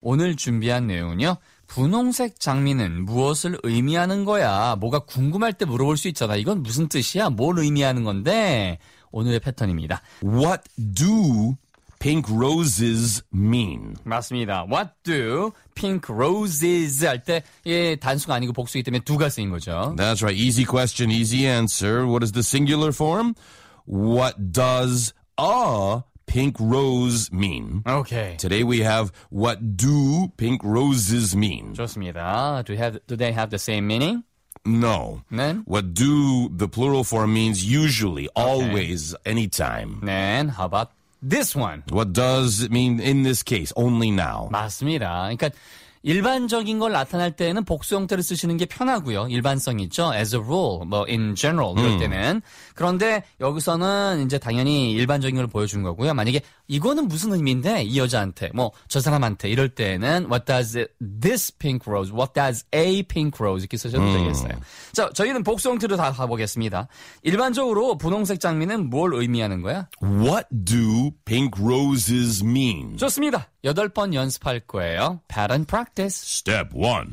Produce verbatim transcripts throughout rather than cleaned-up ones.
오늘 준비한 내용은요. 분홍색 장미는 무엇을 의미하는 거야? 뭐가 궁금할 때 물어볼 수 있잖아. 이건 무슨 뜻이야? 뭘 의미하는 건데? 오늘의 패턴입니다. What do pink roses mean? 맞습니다. What do pink roses 할 때 예, 단수가 아니고 복수이기 때문에 두가 쓰인 거죠. That's right. Easy question, easy answer. What is the singular form? What does a pink rose mean? Okay. Today we have what do pink roses mean? 좋습니다. Do, have, do they have the same meaning? No. Then? What do, the plural form means usually, always, anytime. Then how about this one? What does it mean in this case? Only now. 맞습니다. 그러니까 일반적인 걸 나타낼 때는 복수 형태를 쓰시는 게 편하고요. 일반성이 있죠. As a rule, 뭐 in general 이럴 음. 때는. 그런데 여기서는 이제 당연히 일반적인 걸 보여준 거고요. 만약에 이거는 무슨 의미인데 이 여자한테 뭐 저 사람한테 이럴 때는 What does this pink rose? What does a pink rose? 이렇게 쓰셔도 음. 되겠어요. 자, 저희는 복수 형태로 다 가보겠습니다. 일반적으로 분홍색 장미는 뭘 의미하는 거야? What do pink roses mean? 좋습니다. 여덟 번 연습할 거예요. Pattern practice. Step one.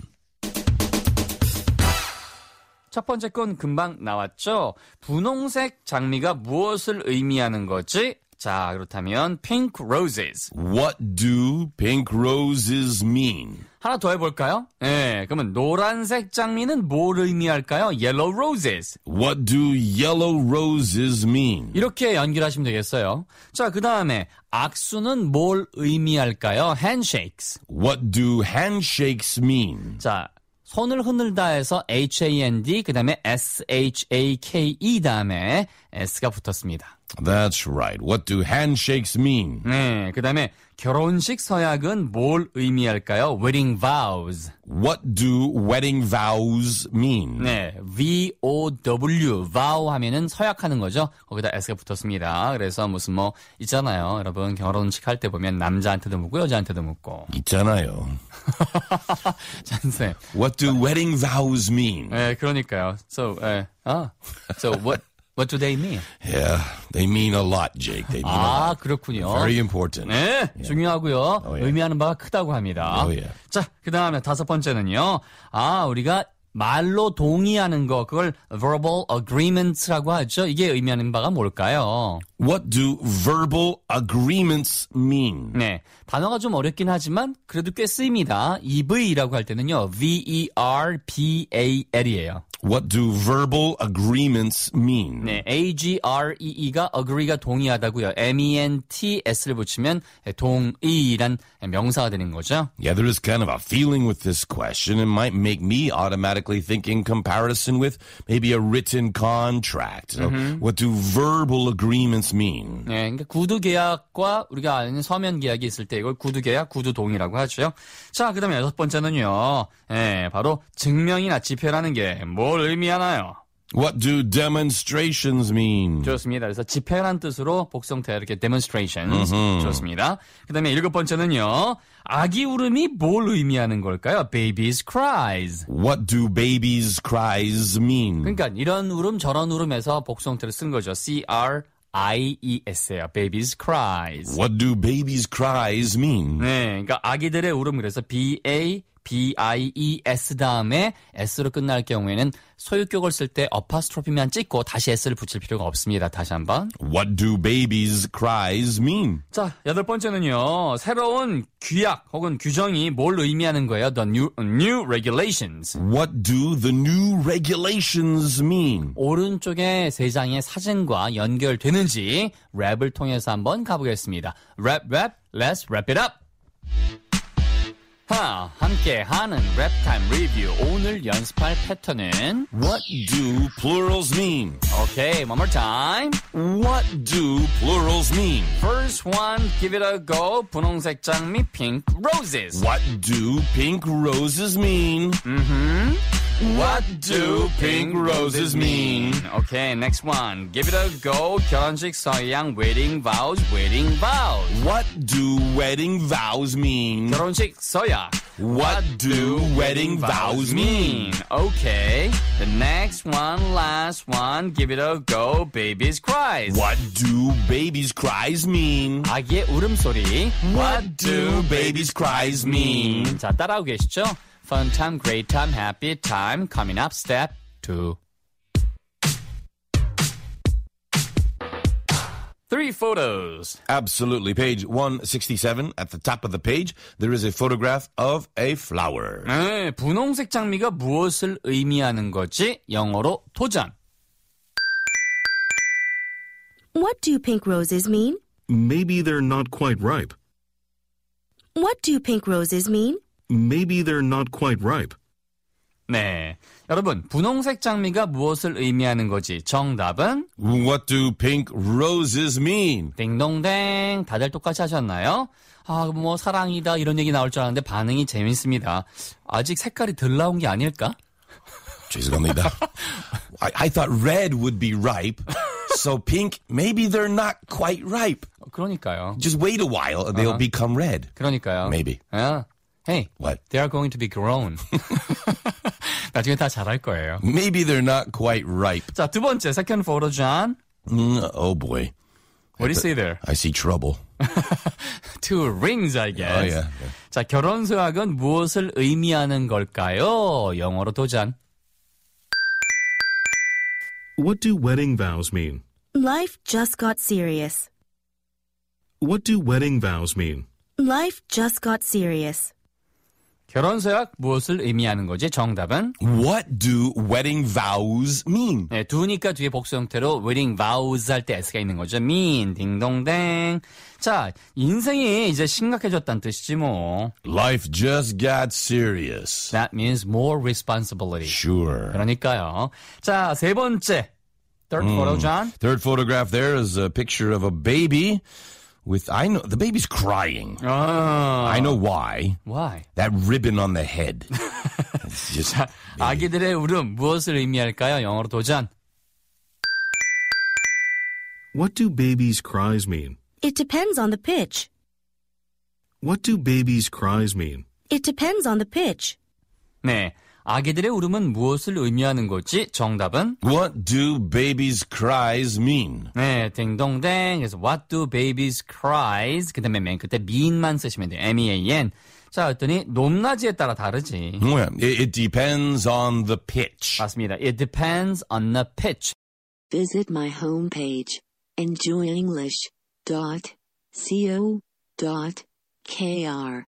첫 번째 건 금방 나왔죠? 분홍색 장미가 무엇을 의미하는 거지? 자, 그렇다면 pink roses. What do pink roses mean? 하나 더 해볼까요? 네, 그러면 노란색 장미는 뭘 의미할까요? Yellow roses. What do yellow roses mean? 이렇게 연결하시면 되겠어요. 자, 그 다음에 악수는 뭘 의미할까요? Handshakes. What do handshakes mean? 자, 손을 흔들다 해서 H-A-N-D, 그 다음에 S-H-A-K-E 다음에 S가 붙었습니다. That's right. What do handshakes mean? 네, 그 다음에 결혼식 서약은 뭘 의미할까요? Wedding vows. What do wedding vows mean? 네, V-O-W, vow 하면은 서약하는 거죠. 거기다 S가 붙었습니다. 그래서 무슨 뭐 있잖아요. 여러분 결혼식 할 때 보면 남자한테도 묻고 여자한테도 묻고. 있잖아요. 잔쌤. What do wedding vows mean? 네, 그러니까요. So, 예, 아, so what? What do they mean? Yeah, they mean a lot, Jake. They mean a 아, lot. 그렇군요. Very important. 네, 중요하고요. Oh, yeah. 의미하는 바가 크다고 합니다. Oh, yeah. 자, 그 다음에 다섯 번째는요. 아, 우리가 말로 동의하는 거, 그걸 verbal agreements라고 하죠. 이게 의미하는 바가 뭘까요? What do verbal agreements mean? 네, 단어가 좀 어렵긴 하지만 그래도 꽤 쓰입니다. 이브이라고 할 때는요. V-E-R-B-A-L이에요. What do verbal agreements mean? 네, A-G-R-E-E가 agree가 동의하다고요. M-E-N-T-S를 붙이면 동의란 명사가 되는 거죠. Yeah, there is kind of a feeling with this question. It might make me automatically think in comparison with maybe a written contract. So what do verbal agreements mean? 네, 그러니까 구두 계약과 우리가 아는 서면 계약이 있을 때 이걸 구두 계약, 구두 동의라고 하죠. 자, 그다음에 여섯 번째는요. 네, 바로 증명이나 집회라는 게 뭘 의미하나요? What do demonstrations mean? 좋습니다. 그래서 집회란 뜻으로 복성태 이렇게 demonstrations. 좋습니다. 그다음에 일곱 번째는요. 아기 울음이 뭘 의미하는 걸까요? Babies cries. What do babies cries mean? 그러니까 이런 울음 저런 울음에서 복성태를 쓴 거죠. C-R I-E-S예요. Babies cries. What do babies cries mean? 네, 그러니까 아기들의 울음 그래서 B-A B-I-E-S 다음에 S로 끝날 경우에는 소유격을 쓸 때 어파스트로피만 찍고 다시 S를 붙일 필요가 없습니다. 다시 한번. What do babies cries mean? 자, 여덟 번째는요. 새로운 규약 혹은 규정이 뭘 의미하는 거예요? The new, new regulations. What do the new regulations mean? 오른쪽에 세 장의 사진과 연결되는지 랩을 통해서 한번 가보겠습니다. 랩, 랩, let's wrap it up. 하, 함께 하는 랩타임 리뷰. 오늘 연습할 패턴은 What do plurals mean? Okay, one more time. What do plurals mean? First one, give it a go. 분홍색 장미, pink roses. What do pink roses mean? Mm-hmm. What do pink roses mean? Okay, next one. Give it a go. 결혼식 서양 wedding vows, wedding vows. What do wedding vows mean? 결혼식 서양. What do wedding vows mean? Okay, the next one, last one. Give it a go. Baby's cries. What do babies' cries mean? 아기의 울음소리. What do babies' cries mean? 자, 따라하고 계시죠? Fun time, great time, happy time. Coming up, step two. Three photos. Absolutely. Page one sixty-seven. At the top of the page, there is a photograph of a flower. 네, 분홍색 장미가 무엇을 의미하는 거지? 영어로 도전. What do pink roses mean? Maybe they're not quite ripe. What do pink roses mean? Maybe they're not quite ripe. 네, 여러분 분홍색 장미가 무엇을 의미하는 거지? 정답은 What do pink roses mean? 딩동댕. 다들 똑같이 하셨나요? 아, 뭐 사랑이다 이런 얘기 나올 줄 알았는데 반응이 재밌습니다. 아직 색깔이 덜 나온 게 아닐까? 죄송합니다. I, I thought red would be ripe, so pink, maybe they're not quite ripe. 그러니까요. Just wait a while and they'll Uh-huh. become red. 그러니까요. Maybe. 아, hey, What? they are going to be grown. 나중에 다 잘할 거예요. Maybe they're not quite ripe. 자, 두 번째, second photo, John. Mm, oh boy. What do you see there? I see trouble. Two rings, I guess. Oh, yeah. 자, 결혼 서약은 무엇을 의미하는 걸까요? 영어로 도전. What do wedding vows mean? Life just got serious. What do wedding vows mean? Life just got serious. 결혼 서약 무엇을 의미하는 거지? 정답은 What do wedding vows mean? 네, 두니까 뒤에 복수 형태로 wedding vows 할 때 S가 있는 거죠. mean, 딩동댕. 자, 인생이 이제 심각해졌다는 뜻이지 뭐. Life just got serious. That means more responsibility. Sure. 그러니까요. 자, 세 번째. Third photo, John. Third photograph there is a picture of a baby with, I know, the baby's crying. 아, I know why. why? That ribbon on the head. It's just, 아기들의 울음 무엇을 의미할까요? 영어로 도전. What do babies' cries mean? It depends on the pitch. What do babies' cries mean? It depends on the pitch. 네, 아기들의 울음은 무엇을 의미하는 거지? 정답은 what do babies' cries mean? 네, 딩동댕. 그래서 what do babies cries? 그 다음에 맨 끝에 mean만 쓰시면 돼요. M-E-A-N. 자, 했더니 높낮이에 따라 다르지. Well, it, it depends on the pitch. 맞습니다. It depends on the pitch. Visit my homepage, enjoy english dot co dot k r.